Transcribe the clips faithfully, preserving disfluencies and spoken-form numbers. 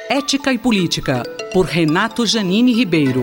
Ética e Política, por Renato Janine Ribeiro.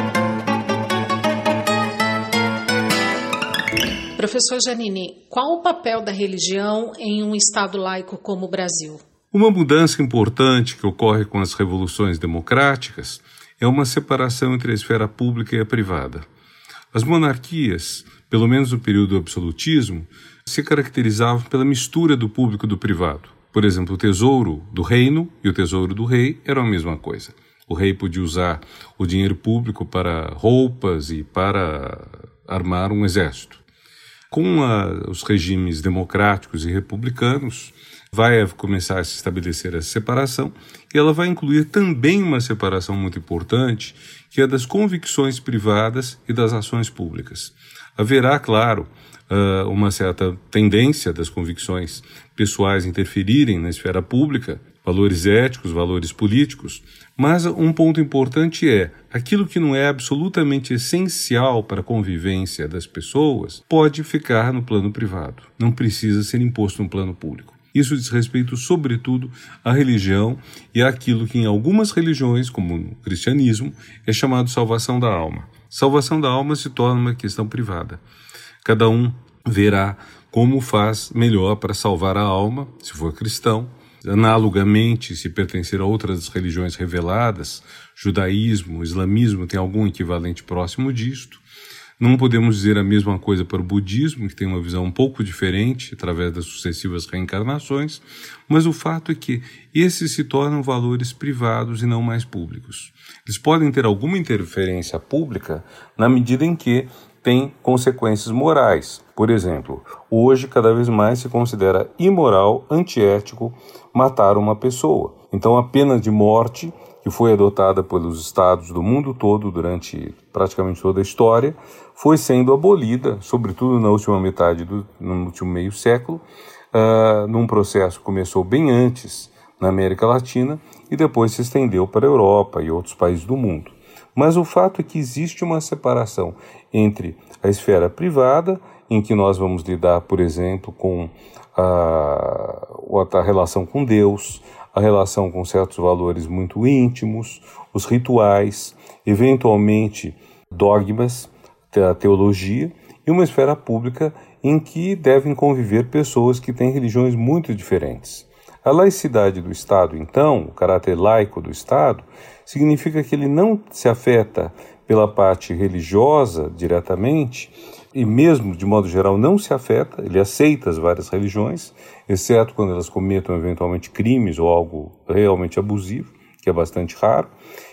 Professor Janine, qual o papel da religião em um Estado laico como o Brasil? Uma mudança importante que ocorre com as revoluções democráticas é uma separação entre a esfera pública e a privada. As monarquias, pelo menos no período do absolutismo, se caracterizavam pela mistura do público e do privado. Por exemplo, o tesouro do reino e o tesouro do rei eram a mesma coisa. O rei podia usar o dinheiro público para roupas e para armar um exército. Com a, os regimes democráticos e republicanos, vai começar a se estabelecer essa separação e ela vai incluir também uma separação muito importante, que é das convicções privadas e das ações públicas. Haverá, claro, uma certa tendência das convicções pessoais interferirem na esfera pública, valores éticos, valores políticos, mas um ponto importante é, aquilo que não é absolutamente essencial para a convivência das pessoas pode ficar no plano privado, não precisa ser imposto no plano público. Isso diz respeito, sobretudo, à religião e àquilo que em algumas religiões, como no cristianismo, é chamado salvação da alma. Salvação da alma se torna uma questão privada. Cada um verá como faz melhor para salvar a alma, se for cristão. Analogamente, se pertencer a outras religiões reveladas, judaísmo, islamismo, tem algum equivalente próximo disto. Não podemos dizer a mesma coisa para o budismo, que tem uma visão um pouco diferente, através das sucessivas reencarnações, mas o fato é que esses se tornam valores privados e não mais públicos. Eles podem ter alguma interferência pública na medida em que têm consequências morais. Por exemplo, hoje cada vez mais se considera imoral, antiético, matar uma pessoa. Então a pena de morte, que foi adotada pelos estados do mundo todo durante praticamente toda a história, foi sendo abolida, sobretudo na última metade do no último meio século, uh, num processo que começou bem antes na América Latina e depois se estendeu para a Europa e outros países do mundo. Mas o fato é que existe uma separação entre a esfera privada, em que nós vamos lidar, por exemplo, com a, a relação com Deus, a relação com certos valores muito íntimos, os rituais, eventualmente dogmas, a teologia, e uma esfera pública em que devem conviver pessoas que têm religiões muito diferentes. A laicidade do Estado, então, o caráter laico do Estado, significa que ele não se afeta pela parte religiosa diretamente, e mesmo, de modo geral, não se afeta, ele aceita as várias religiões, exceto quando elas cometam eventualmente crimes ou algo realmente abusivo, que é bastante raro,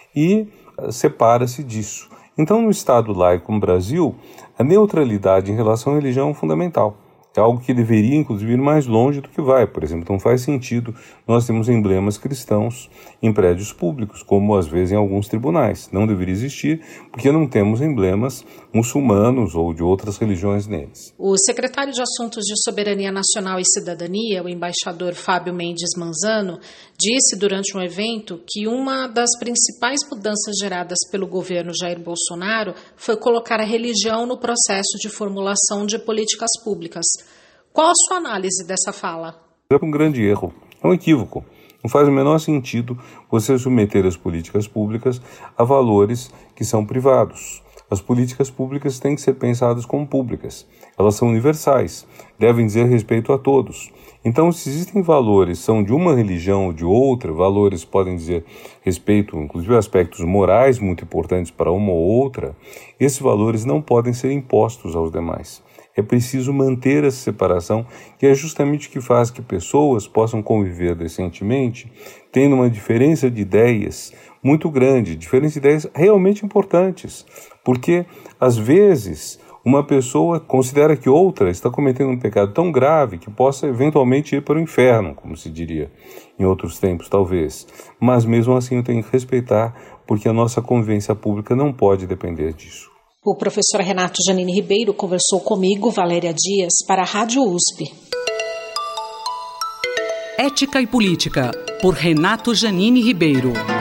e separa-se disso. Então, no Estado laico como o Brasil, a neutralidade em relação à religião é fundamental. É algo que deveria, inclusive, ir mais longe do que vai. Por exemplo, não faz sentido nós temos emblemas cristãos em prédios públicos, como às vezes em alguns tribunais. Não deveria existir, porque não temos emblemas muçulmanos ou de outras religiões neles. O secretário de Assuntos de Soberania Nacional e Cidadania, o embaixador Fábio Mendes Manzano, disse durante um evento que uma das principais mudanças geradas pelo governo Jair Bolsonaro foi colocar a religião no processo de formulação de políticas públicas. Qual a sua análise dessa fala? É um grande erro, é um equívoco. Não faz o menor sentido você submeter as políticas públicas a valores que são privados. As políticas públicas têm que ser pensadas como públicas. Elas são universais, devem dizer respeito a todos. Então, se existem valores, são de uma religião ou de outra, valores podem dizer respeito, inclusive aspectos morais muito importantes para uma ou outra, esses valores não podem ser impostos aos demais. É preciso manter essa separação, que é justamente o que faz que pessoas possam conviver decentemente, tendo uma diferença de ideias muito grande, diferença de ideias realmente importantes, porque, às vezes, uma pessoa considera que outra está cometendo um pecado tão grave que possa eventualmente ir para o inferno, como se diria em outros tempos, talvez. Mas, mesmo assim, eu tenho que respeitar, porque a nossa convivência pública não pode depender disso. O professor Renato Janine Ribeiro conversou comigo, Valéria Dias, para a Rádio U S P. Ética e Política, por Renato Janine Ribeiro.